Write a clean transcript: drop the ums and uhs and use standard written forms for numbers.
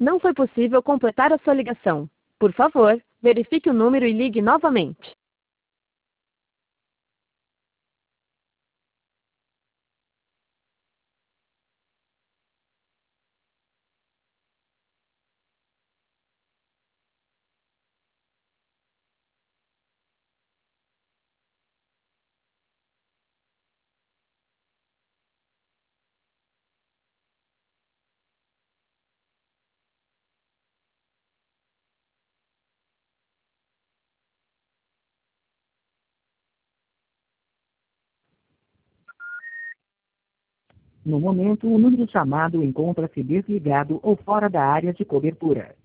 Não foi possível completar a sua ligação. Por favor, verifique o número e ligue novamente. No momento, o número chamado encontra-se desligado ou fora da área de cobertura.